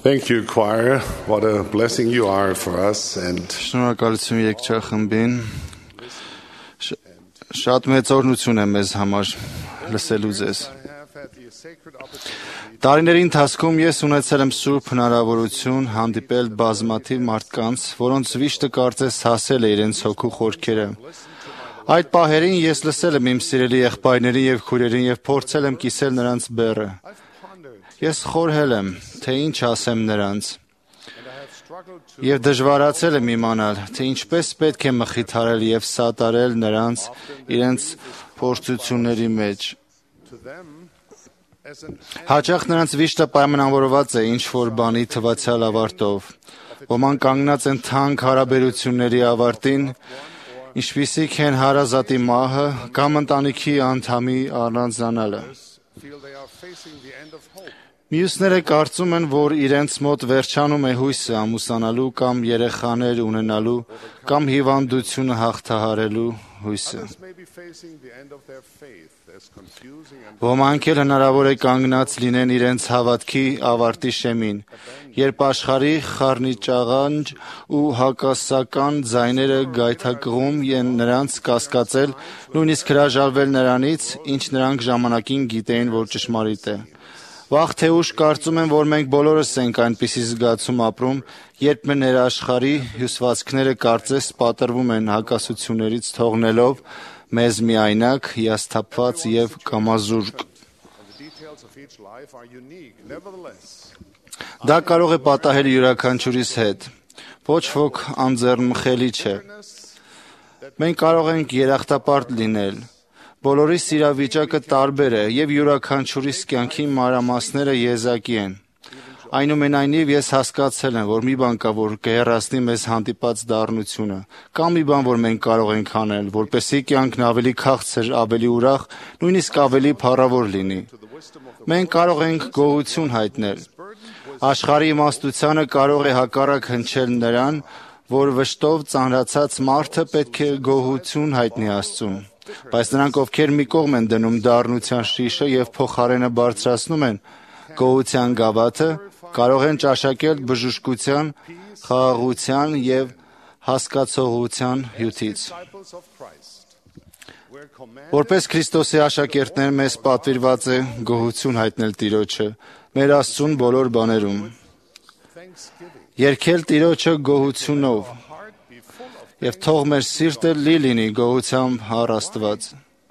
Thank you, choir. What a blessing you are for us. And Շնորհակալություն երգչախմբին։ Շատ մեծ օրհնություն է մեզ համար լսելու ձեզ։ Տարիների ընթացքում ես ունեցել եմ սուրբ հնարավորություն հանդիպել բազմաթիվ մարդկանց, որոնց վիշտը կարծես հասել է իրենց հոգու խորքերը։ Այդ պահերին ես լսել եմ իմ սիրելի եղբայրներին եւ քույրերին եւ փորձել եմ կիսել նրանց բեռը։ Ես խորհել եմ, թե ինչ ասեմ նրանց, եւ դժվարացել եմ իմանալ, թե ինչպես պետք է մխիթարել եւ սատարել նրանց իրենց փորձությունների մեջ։ Հաճախ նրանց վիշտը պայմանավորված է ինչ-որ բանի թվացial ավարտով։ Ոմանք կանգնած են թանկ հարաբերությունների ավարտին, ինչպիսիք են հարազատի մահը կամ ընտանիքի անդամի առանձնանալը։ Մյուսները կարծում են, որ իրենց մոտ վերջանում է հույսը ամուսնանալու կամ երեխաներ ունենալու կամ հիվանդությունը հաղթահարելու հույսը։ Ոմանք էլ հնարավոր է կանգնած լինեն իրենց հավատքի ավարտի շեմին, երբ աշխարհի խառնիճաղանջ ու հակասական ձայները գայթակղում են նրանց կասկածել, նույնիսկ հրաժարվել նրանից, ինչ նրանք ժամանակին գիտեին, որ ճշմարիտ է։ Վաղ թե ուշ կարծում եմ, որ մենք բոլորս ենք այնպիսի զգացում ապրում, երբ մեր ներաշխարհի հյուսվածքները կարծես պատրվում են հակասություններից թողնելով մեզ միայնակ, հիասթափված եւ կամազուրկ։ Դա կարող է պատահել յուրաքանչյուրիս հետ։ Ոչ ոք անձեռնմխելի չէ։ Մենք կարող ենք երախտապարտ լինել։ Բոլորիս իրավիճակը տարբեր է եւ յուրաքանչյուրիս կյանքի մանրամասները եզակի են։ Այնուամենայնիվ ես հասկացել եմ, որ մի բան կա, որ կհեռացնի մեզ հանդիպած դառնությունը, կամ մի բան, որ մենք կարող ենք անել, որպեսզի կյանքն ավելի քաղցր, ավելի ուրախ, նույնիսկ ավելի փառավոր լինի։ Մենք կարող ենք գոհություն հայտնել։ Աշխարհի իմաստությանը կարող է հակառակ հնչել նրան, որ վշտով ծանրացած մարդը պետք է գոհություն հայտնի Աստծուն։ Բայց նրանք, ովքեր մի կողմ են դնում դառնության շիշը եւ փոխարենը բարձրացնում են գոհության գավաթը, կարող են ճաշակել բժշկության, խաղաղության եւ հասկացողության հյութից։ Որպես Քրիստոսի աշակերտներ մեզ պատվիրված է գոհություն հայտնել Տիրոջը մեր Աստծուն բոլոր բաներում։ Երգել Տիրոջը գոհությունով եւ թող մեր սիրտը լի լինի գոհությամբ առ Աստված։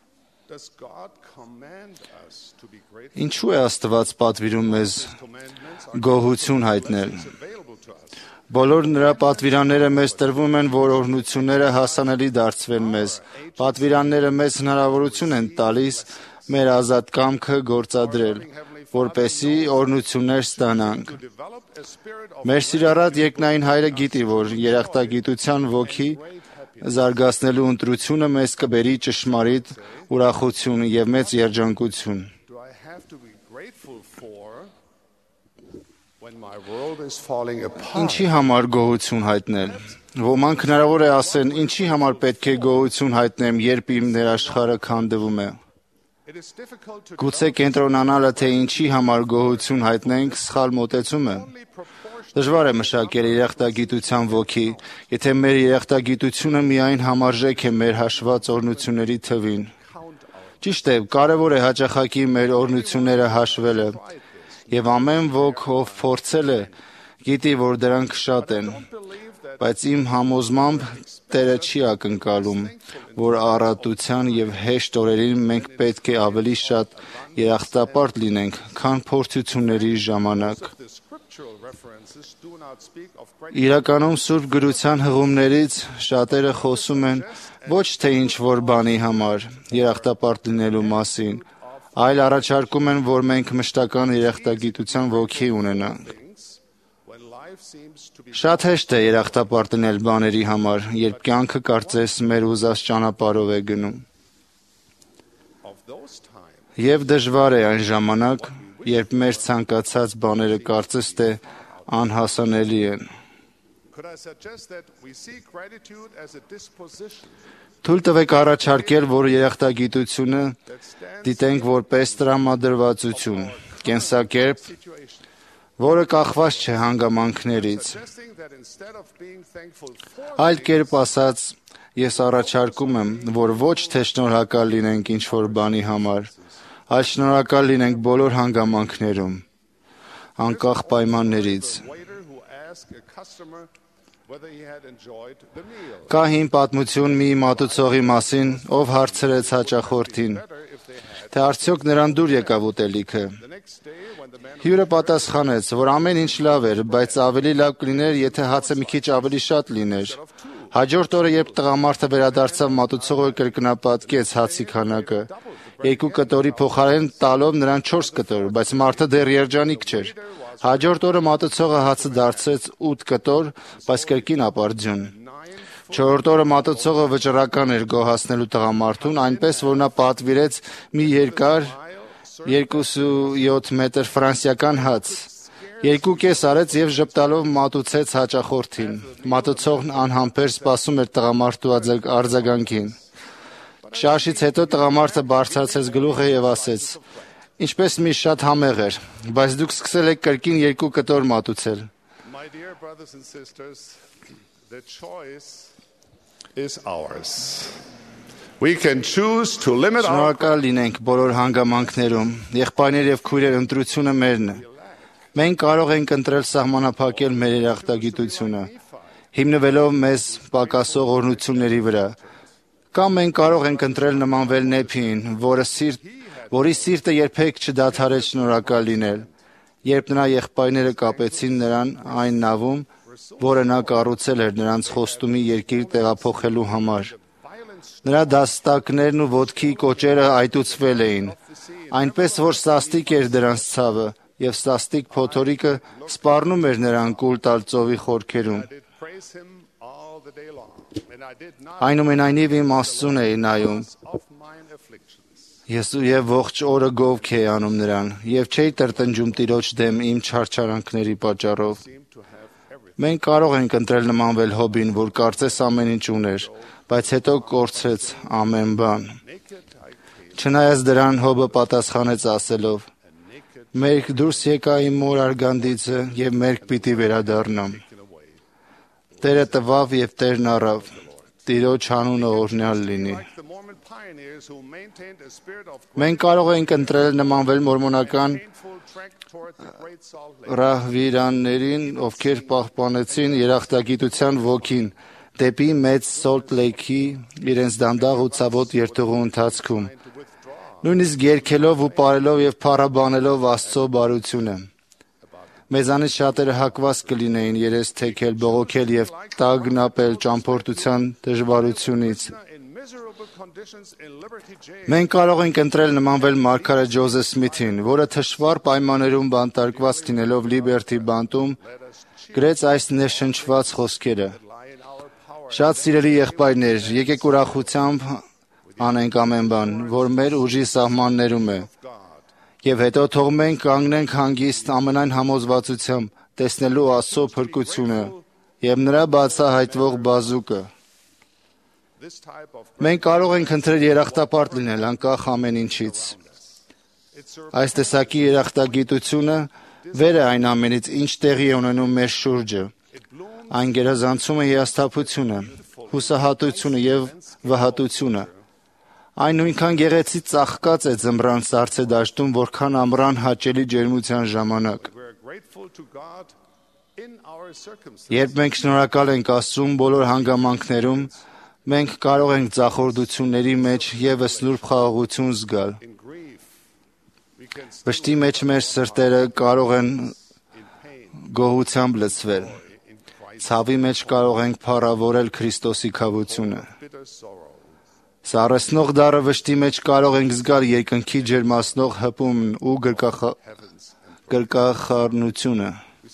Ինչու է Աստված պատվիրում մեզ գոհություն հայտնել։ Բոլոր նրա պատվիրանները մեզ տրվում են, որ օրհնությունները հասանելի դարձվեն մեզ։ Պատվիրանները մեզ հնարավորություն են տալիս մեր ազատ կամքը գործադրել, որպեսզի օրհնություններ ստանանք։ Մեր սիրառատ երկնային Հայրը գիտի, որ երախտագիտության ոգի զարգացնելու ընտրությունը մեզ կբերի ճշմարիտ ուրախություն եւ մեծ երջանկություն։ Ինչի համար գոհություն հայտնել։ Ոմանք հնարավոր է ասեն, ինչի համար պետք է գոհություն հայտնեմ, երբ իմ ներաշխարհը քանդվում է։ Գուցե կենտրոնանալը, թե ինչի համար գոհություն հայտնենք, սխալ մոտեցում է։ Դժվար է մշակել երախտագիտության ոգի, եթե մեր երախտագիտությունը միայն համարժեք է մեր հաշված օրհնությունների թվին։ Ճիշտ է, կարևոր է հաճախակի մեր օրհնությունները հաշվելը, եւ ամեն ոք, ով փորձել է, գիտի, որ դրանք շատ են, բայց իմ համոզմամբ Տերը չի ակնկալում, որ առատության եւ հեշտ օրերին մենք պետք է ավելի շատ երախտապարտ լինենք, քան փորձությունների ժամանակ։ Իրականում Սուրբ Գրության հղումներից շատերը խոսում են ոչ թե ինչ-որ բանի համար երախտապարտ լինելու մասին, այլ առաջարկում են, որ մենք մշտական երախտագիտության ոգի ունենանք։ Շատ հեշտ է երախտապարտ լինել բաների համար, երբ կյանքը կարծես մեր ուզած ճանապարհով է գնում։ Եվ դժվար է այն ժամանակ, երբ մեր ցանկացած բաները կարծես թե անհասանելի են։ Թույլ տվեք առաջարկել, որ երախտագիտությունը դիտենք որպես տրամադրվածություն, կենսակերպ, որը կախված չէ հանգամանքներից։ Այլ կերպ ասած, ես առաջարկում եմ, որ ոչ թե շնորհակալ լինենք ինչ-որ բանի համար, այլ շնորհակալ լինենք բոլոր հանգամանքներում, անկախ պայմաններից։ Կա հին պատմություն մի մատուցողի մասին, ով հարցրեց հաճախորդին, թե արդյոք նրան դուր եկավ ուտելիքը։ Հյուրը պատասխանեց, որ ամեն ինչ լավ էր, բայց ավելի լավ կլիներ, եթե հացը մի քիչ ավելի շատ լիներ։ Հաջորդ օրը, երբ տղամարդը վերադարձավ, մատուցողը կրկնապատկեց հացի քանակը, 2 կտորի փոխարեն տալով նրան 4 կտոր, բայց մարդը դեռ երջանիկ չէր։ Հաջորդ օրը մատուցողը հացը դարձրեց 8 կտոր, բայց կրկին ապարդյուն։ 4-րդ օրը մատուցողը վճռական էր գոհացնելու տղամարդուն, այնպես որ նա պատվիրեց մի երկար 2.7 մետր ֆրանսիական հաց։ 2.5 արեց եւ ժպտալով մատուցեց հաճախորդին։ Մատուցողն անհամբեր սպասում էր տղամարդու արձագանքին։ Շարժից հետո տղամարդը բարձրացրեց գլուխը եւ ասեց. «Ինչպես միշտ շատ համեղ էր, բայց դուք սկսել եք կրկին 2 կտոր մատուցել»։ Շնորհակալ լինենք բոլոր հանգամանքներում։ Եղբայրներ եւ քույրեր, ընտրությունը մերն է։ Մենք կարող ենք ընտրել սահմանափակել մեր երախտագիտությունը, հիմնվելով մեզ պակասող օրհնությունների վրա։ Կամ մենք կարող ենք ընտրել նմանվել Նեփիին, որի սիրտը երբեք չդադարեց շնորհակալ լինել, երբ նրա եղբայրները կապեցին նրան այն նավում, որը նա կառուցել էր նրանց խոստումի երկիր տեղափոխելու համար։ Նրա դաստակներն ու ոտքի կոճերը այտուցվել էին, այնպես որ սաստիկ էր դրանց ցավը, եւ սաստիկ փոթորիկը սպառնում էր նրան կուլ տալ ծովի խորքերում։ Այնուամենայնիվ իմ Աստծուն էի նայում, ես եւ ողջ օրը գովք էի անում նրան, եւ չէի տրտնջում Տիրոջ դեմ իմ չարչարանքների պատճառով։ Մենք կարող ենք ընտրել նմանվել Հոբին, որ կարծես ամեն ինչ ուներ, բայց հետո կորցրեց ամեն բան։ Չնայած դրան, Հոբը պատասխանեց ասելով. «Մերկ դուրս եկա իմ մոր արգանդիցը եւ մերկ պիտի վերադառնամ»։ Տերը տվավ եւ Տերն առավ։ Տիրոջ անունը օրհնյալ լինի։ Մենք կարող ենք ընտրել նմանվել մորմոնական ռահվիրաններին, ովքեր պահպանեցին երախտագիտության ոգին դեպի մեծ Սոլտ Լեյքի իրենց դանդաղ ու ցավոտ երթուղու ընթացքում, նույնիսկ երգելով ու պարելով եւ փառաբանելով Աստծո բարությունը։ Մեզանից շատերը հակված կլինեին երես թեքել, բողոքել եւ տագնապել ճամփորդության դժվարությունից։ Մենք կարող ենք ընտրել նմանվել մարգարե Ջոզեֆ Սմիթին, որը թշվառ պայմաններում բանտարկված լինելով Լիբերթի բանտում գրեց այս ներշնչված խոսքերը. «Շատ սիրելի եղբայրներ, եկեք ուրախությամբ անենք ամեն բան, որ մեր ուժի սահմաններում է, եւ հետո թող մենք կանգնենք հանգիստ ամենայն համոզվածությամբ տեսնելու Աստծո փրկությունը եւ նրա բացահայտվող բազուկը»։ Մենք կարող ենք ընտրել երախտապարտ լինել անկախ ամեն ինչից։ Այս տեսակի երախտագիտությունը վեր է այն ամենից, ինչ տեղի է ունենում մեր շուրջը։ Այն գերազանցում է հիասթափությունը, հուսահատությունը եւ վհատությունը։ Այն նույնքան գեղեցիկ ծաղկած է ձմռան սառցե դաշտում, որքան ամռան հաճելի ջերմության ժամանակ։ Երբ մենք շնորհակալ ենք Աստծուն բոլոր հանգամանքներում, մենք կարող ենք ձախորդությունների մեջ եւս նուրբ խաղաղություն զգալ։ Վշտի մեջ մեր սրտերը կարող են գոհությամբ լցվել։ Ցավի մեջ կարող ենք փառավորել Քրիստոսի քավությունը։ Սառեցնող դառը վշտի մեջ կարող ենք զգալ երկնքի ջերմացնող հպումն ու գրկախառնությունը։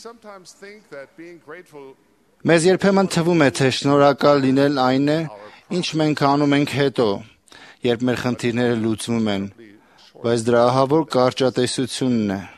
Մեզ երբեմն թվում է, թե շնորհակալ լինել այն է, ինչ մենք անում ենք հետո, երբ մեր խնդիրները լուծվում են, բայց դրա ահավոր կարճատեսությունն է։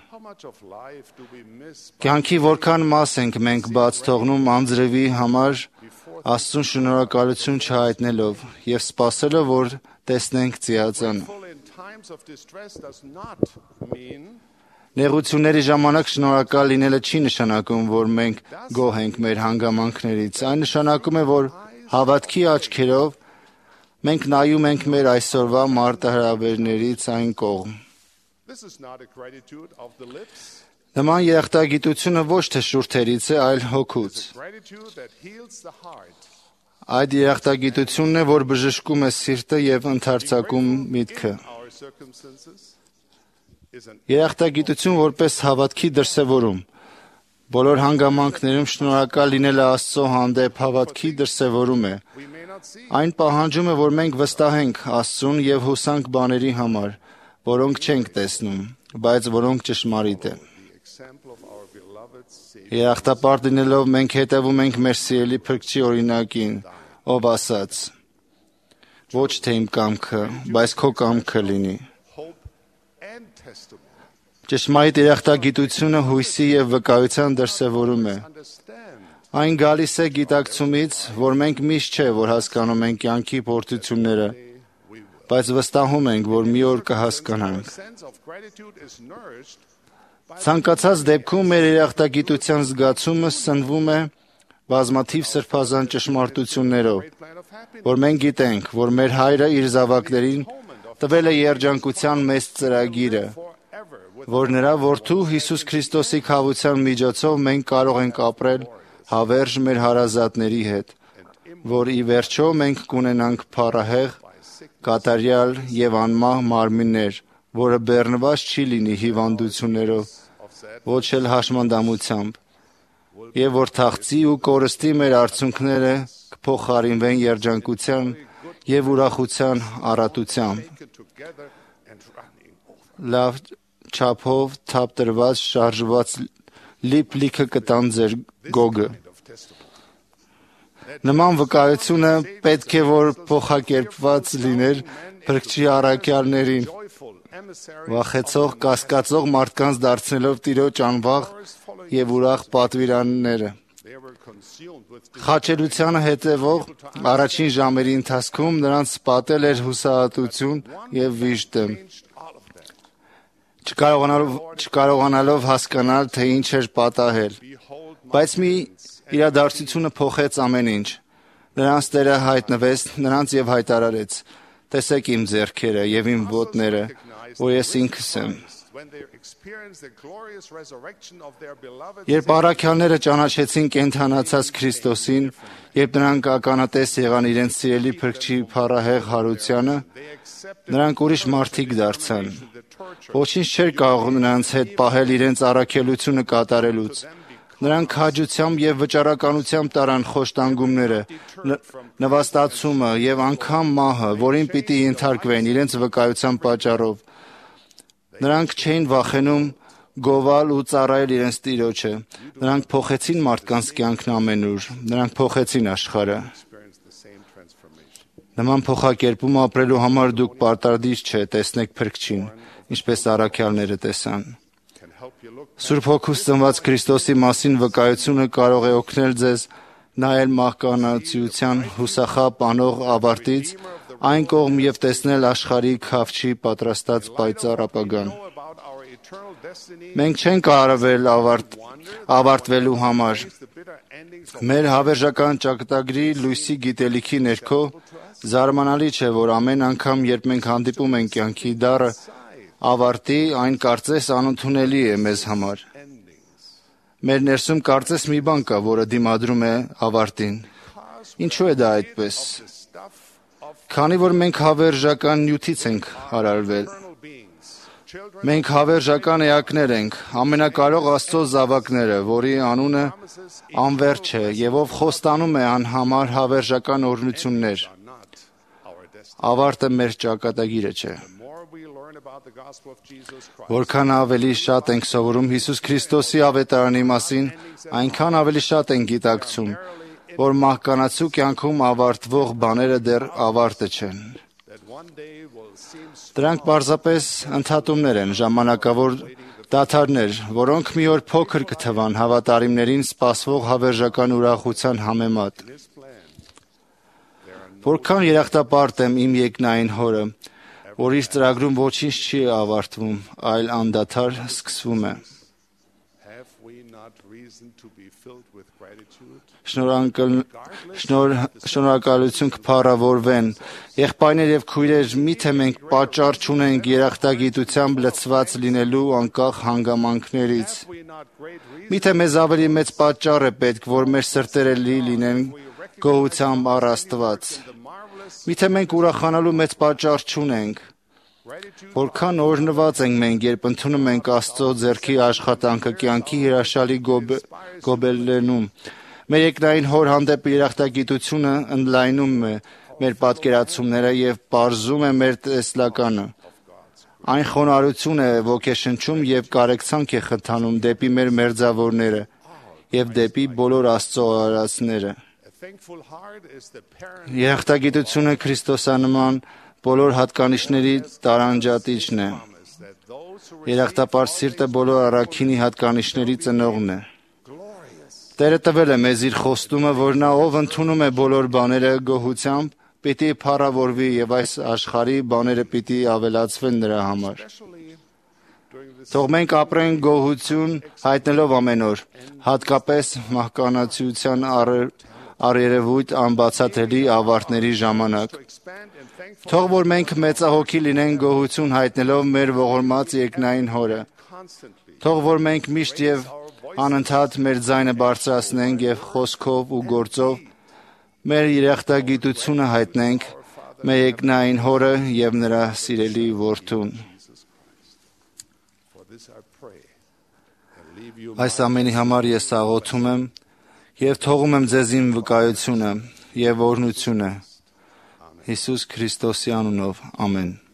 Կյանքի որքան մաս ենք մենք բաց թողնում անձրևի համար Աստծուն շնորհակալություն չհայտնելով եւ սպասելով, որ տեսնենք ծիածանը։ Նեղությունների ժամանակ շնորհակալ լինելը չի նշանակում, որ մենք գոհ ենք մեր հանգամանքներից։ Այն նշանակում է, որ հավատքի աչքերով մենք նայում ենք մեր այսօրվա մարտահրավերներից այն կողմ։ This is not a gratitude of the lips, Նման երախտագիտությունը ոչ թե շուրթերից է, այլ հոգուց։ it's a gratitude that heals the heart. Այդ երախտագիտությունն է, որ բժշկում է սիրտը եւ ընդարձակում միտքը։ In our circumstances is an Երախտագիտություն որպես հավատքի դրսևորում։ Բոլոր հանգամանքներում շնորհակալ լինելը Աստծո հանդեպ հավատքի դրսևորում է։ we may not see Այն պահանջում է, որ մենք վստահենք Աստծուն եւ հուսանք բաների համար, որոնք չենք տեսնում, բայց որոնք ճշմարիտ են։ the example of our beloved Savior. Երախտապարտ լինելով մենք հետևում ենք մեր սիրելի Փրկչի օրինակին, ով ասաց. Ոչ թե իմ կամքը, բայց քո կամքը լինի։ Hope and testimony. Ճշմարիտ երախտագիտությունը հույսի եւ վկայության դրսևորում է։ Understand Այն գալիս է գիտակցումից, որ մենք միշտ չէ, որ հասկանում ենք կյանքի փորձությունները, we will. բայց վստահում ենք, որ մի օր կհասկանանք։ Our sense of gratitude is nourished by Ցանկացած դեպքում մեր երախտագիտության զգացումը սնվում է բազմաթիվ սրբազան ճշմարտություններով, the plan of happiness. որ մենք գիտենք, որ մեր հայրը իր զավակներին տվել է երջանկության մեծ ծրագիրը, Forever with որ նրա որդու Հիսուս Քրիստոսի քավության միջոցով մենք կարող ենք ապրել հավերժ մեր հարազատների հետ, որ ի վերջո մենք կունենանք փառահեղ, կատարյալ եւ անմահ մարմիններ, որը բեռնված չի լինի հիվանդություններով, ոչ էլ հաշմանդամությամբ, եւ որ թաղծի ու կորստի մեր արցունքները կփոխարինվեն երջանկության եւ ուրախության առատությամբ, taken together and running over. լավ չափով թափտրված շարժված լիքը կտան ձեր գոգը։ Of testimony. Նման վկայությունը պետք է որ փոխակերպված լիներ Փրկչի առաքյալներին, Joyful emissary վախեցող, կասկածող մարդկանց դարձնելով Տիրոջ անվաղ եւ ուրախ պատվիրանները։ they were consumed with Խաչելությանը հետևող առաջին ժամերի ընթացքում նրանց պատել էր հուսահատություն եւ վիժդը, changed all of them. չկարողանալով հասկանալ, թե ինչ էր պատահել։ Behold my Բայց մի իրադարձությունը փոխեց ամեն ինչ։ Նրանց Տերը հայտնվեց, նրանց եւ հայտարարեց. «Տեսեք իմ ձեռքերը եւ իմ ոտները, որ ես ինքս եմ»։ when they experienced the glorious resurrection of their beloved Երբ առաքյալները ճանաչեցին կենդանացած Քրիստոսին, երբ նրանք ականատես եղան իրենց սիրելի Փրկչի փառահեղ հարությանը, they accepted նրանք ուրիշ մարդիկ դարձան։ the torture Ոչինչ չէր կարող նրանց հետ պահել իրենց առաքելությունը կատարելուց։ Նրանք քաջությամբ եւ վճռականությամբ տարան խոշտանգումները, նվաստացումը եւ անգամ մահը, որին պիտի ենթարկվեն իրենց վկայության պատճառով։ Նրանք չէին վախենում գովալ ու ծառայել իրենց Տիրոջը։ Նրանք փոխեցին մարդկանց կյանքն ամենուր։ Նրանք փոխեցին աշխարհը։ experienced the same transformation. Նման փոխակերպում ապրելու համար դուք պարտադիր չէ տեսնեք Փրկչին, ինչպես առաքյալները տեսան։ Can help you look Սուրբ Հոգուց ծնված Քրիստոսի մասին վկայությունը կարող է օգնել ձեզ նայել մահկանացիության հուսախաբ անող ավարտից այն կողմ եւ տեսնել աշխարհի քավչի պատրաստած պայծառ ապագան։ know about our eternal destiny. Մենք չենք արվել ավարտվելու համար։ The bitter endings of Մեր հավերժական ճակատագրի լույսի գիտելիքի ներքո զարմանալի չէ, որ ամեն անգամ, երբ մենք հանդիպում ենք կյանքի դառը ավարտի, այն կարծես անընդունելի է մեզ համար։ endings. Մեր ներսում կարծես մի բան կա, որը դիմադրում է ավարտին։ Ինչու է դա այդպես։ The stuff of Քանի որ մենք հավերժական նյութից ենք հարարվել։ eternal beings. Children Մենք հավերժական էակներ ենք, ամենակարող Աստծո զավակները, որի անունը անվերջ է եւ ով խոստանում է անհամար հավերժական օրհնություններ։ are not our destiny. Ավարտը մեր ճակատագիրը չէ։ The more we learn about the gospel of Jesus Christ, Որքան ավելի շատ ենք սովորում Հիսուս Քրիստոսի ավետարանի մասին, այնքան ավելի շատ ենք գիտակցում, որ մահկանացու կյանքում ավարտվող բաները դեռ ավարտը չեն։ that one day will seem Դրանք պարզապես ընդհատումներ են, ժամանակավոր դադարներ, որոնք մի օր փոքր կթվան հավատարիմներին սպասվող հավերժական ուրախության համեմատ։ His plan. Որքան երախտապարտ եմ իմ երկնային հորը, որ իր ծրագրում ոչինչ չի ավարտվում, այլ անդադար սկսվում է։ Have we not reason to be filled with gratitude? Շնորհակալություն կփառավորվեն։ Եղբայրներ եւ քույրեր, միթե մենք պատճառ չունենք երախտագիտությամբ լցված լինելու անկախ հանգամանքներից։ Have we not great reason Միթե մեզ ավելի մեծ պատճառ է պետք, որ մեր սրտերը լինեն գոհությամբ առ Աստված։ the marvelous Միթե մենք ուրախանալու մեծ պատճառ չունենք։ gratitude Որքան օրհնված ենք մենք, երբ ընդունում ենք Աստծո ձեռքի աշխատանքը կյանքի հրաշալի գոբելներում։ Մեր երկնային Հոր հանդեպ երախտագիտությունը ընդլայնում է մեր պատկերացումները եւ բարձում է մեր տեսլականը։ Այն խոնարհություն է ոգեշնչում եւ կարեկցանք է խթանում դեպի մեր մերձավորները եւ դեպի բոլոր Աստծո արարածները։ a thankful heart is the parent Երախտագիտությունը Քրիստոսանման բոլոր հատկանիշների տարանջատիչն է։ promise that those who Երախտապար սիրտը բոլոր առաքինի հատկանիշների ծնողն է։ glorious Տերը տվել է մեզ իր խոստումը, որ նա ով ընդունում է բոլոր բաները գոհությամբ, պիտի փառավորվի եւ այս աշխարհի բաները պիտի ավելացվեն նրա համար։ especially during this Թող մենք ապրենք գոհություն հայտնելով ամեն օր, հատկապես մահկանացության առերևույթ անբացատրելի ավարտների ժամանակ։ expand and thankful Թող որ մենք մեծահոգի լինենք գոհություն հայտնելով մեր ողորմած երկնային Հորը։ constantly Թող որ մենք միշտ եւ անընդհատ մեր ձայնը բարձրացնենք եւ խոսքով ու գործով մեր երախտագիտությունը հայտնենք մեր երկնային Հորը եւ նրա սիրելի որդուն։ for this I pray and leave you Այս ամենի համար ես աղոթում եմ եւ թողում եմ ձեզ իմ վկայությունը եւ օրհնությունը Հիսուս Քրիստոսի անունով ամեն